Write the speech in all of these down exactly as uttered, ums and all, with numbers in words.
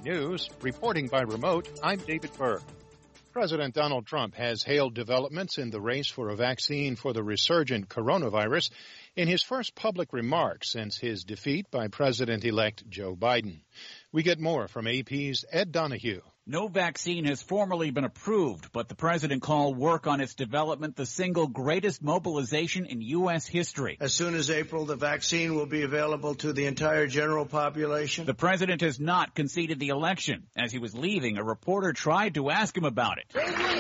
News. Reporting by remote, I'm David Berg. President Donald Trump has hailed developments in the race for a vaccine for the resurgent coronavirus in his first public remarks since his defeat by President-elect Joe Biden. We get more from A P's Ed Donahue. No vaccine has formally been approved, but the president called work on its development the single greatest mobilization in U S history. As soon as April, the vaccine will be available to the entire general population. The president has not conceded the election. As he was leaving, a reporter tried to ask him about it.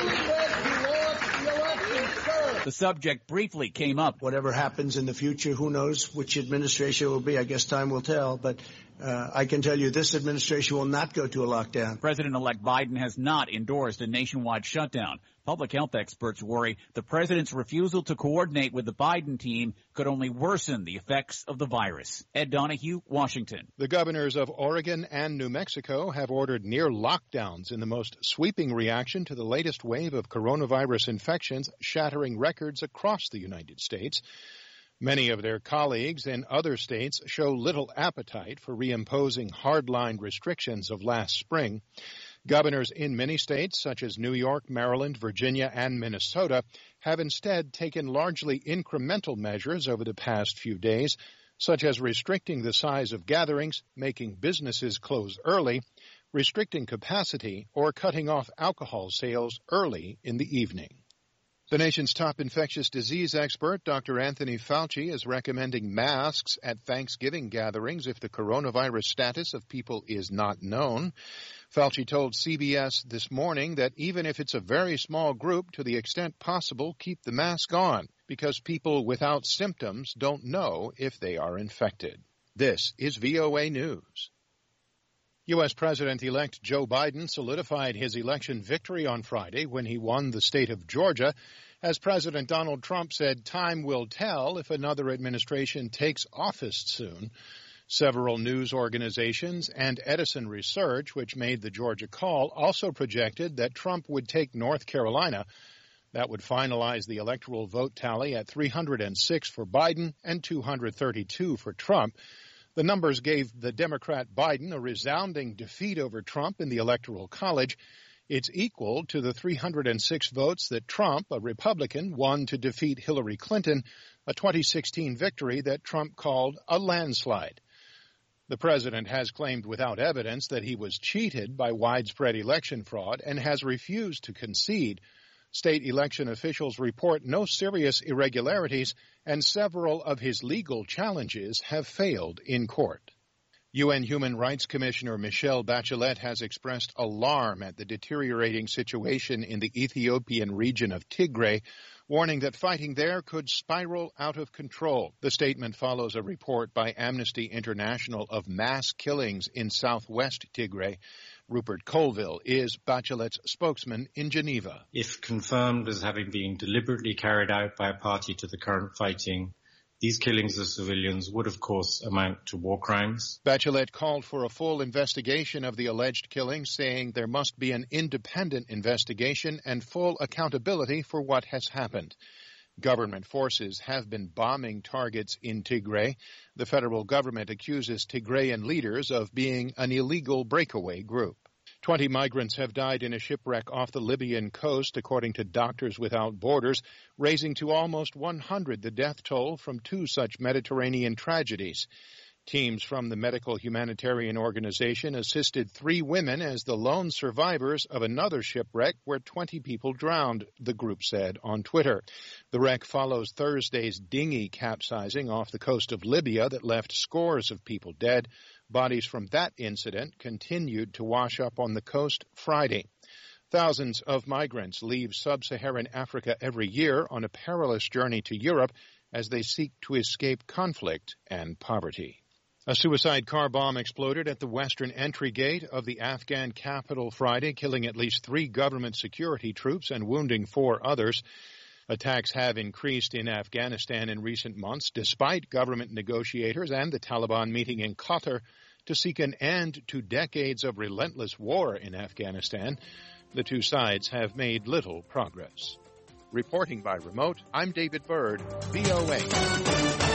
The subject briefly came up. Whatever happens in the future, who knows which administration will be? I guess time will tell. But uh, I can tell you this administration will not go to a lockdown. President-elect Biden has not endorsed a nationwide shutdown. Public health experts worry the president's refusal to coordinate with the Biden team could only worsen the effects of the virus. Ed Donahue, Washington. The governors of Oregon and New Mexico have ordered near lockdowns in the most sweeping reaction to the latest wave of coronavirus infections, shattering records across the United States. Many of their colleagues in other states show little appetite for reimposing hardline restrictions of last spring. Governors in many states, such as New York, Maryland, Virginia, and Minnesota, have instead taken largely incremental measures over the past few days, such as restricting the size of gatherings, making businesses close early, restricting capacity, or cutting off alcohol sales early in the evening. The nation's top infectious disease expert, Doctor Anthony Fauci, is recommending masks at Thanksgiving gatherings if the coronavirus status of people is not known. Fauci told C B S this morning that even if it's a very small group, to the extent possible, keep the mask on because people without symptoms don't know if they are infected. This is V O A News. U S. President-elect Joe Biden solidified his election victory on Friday when he won the state of Georgia. As President Donald Trump said, time will tell if another administration takes office soon. Several news organizations and Edison Research, which made the Georgia call, also projected that Trump would take North Carolina. That would finalize the electoral vote tally at three hundred six for Biden and two hundred thirty-two for Trump. The numbers gave the Democrat Biden a resounding defeat over Trump in the Electoral College. It's equal to the three hundred six votes that Trump, a Republican, won to defeat Hillary Clinton, a twenty sixteen victory that Trump called a landslide. The president has claimed without evidence that he was cheated by widespread election fraud and has refused to concede. State election officials report no serious irregularities, and several of his legal challenges have failed in court. U N Human Rights Commissioner Michelle Bachelet has expressed alarm at the deteriorating situation in the Ethiopian region of Tigray, warning that fighting there could spiral out of control. The statement follows a report by Amnesty International of mass killings in southwest Tigray. Rupert Colville is Bachelet's spokesman in Geneva. If confirmed as having been deliberately carried out by a party to the current fighting, these killings of civilians would, of course, amount to war crimes. Bachelet called for a full investigation of the alleged killings, saying there must be an independent investigation and full accountability for what has happened. Government forces have been bombing targets in Tigray. The federal government accuses Tigrayan leaders of being an illegal breakaway group. Twenty migrants have died in a shipwreck off the Libyan coast, according to Doctors Without Borders, raising to almost one hundred the death toll from two such Mediterranean tragedies. Teams from the medical humanitarian organization assisted three women as the lone survivors of another shipwreck where twenty people drowned, the group said on Twitter. The wreck follows Thursday's dinghy capsizing off the coast of Libya that left scores of people dead. Bodies from that incident continued to wash up on the coast Friday. Thousands of migrants leave sub-Saharan Africa every year on a perilous journey to Europe as they seek to escape conflict and poverty. A suicide car bomb exploded at the western entry gate of the Afghan capital Friday, killing at least three government security troops and wounding four others. Attacks have increased in Afghanistan in recent months, despite government negotiators and the Taliban meeting in Qatar to seek an end to decades of relentless war in Afghanistan. The two sides have made little progress. Reporting by remote, I'm David Byrd, V O A.